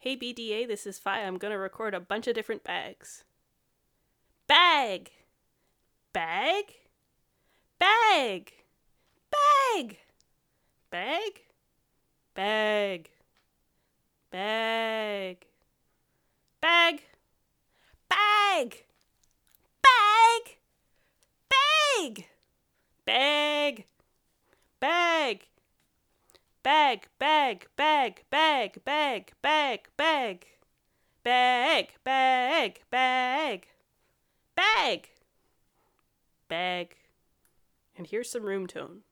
Hey BDA, this is Fi. I'm gonna record a bunch of different bags. Bag! Bag? Bag! Bag! Bag? Bag. Bag. Bag. Bag. Bag. Bag. Bag. Bag. Bag, bag, bag, bag, bag, bag, bag. Bag, bag, bag. Bag. Bag. And here's some room tone.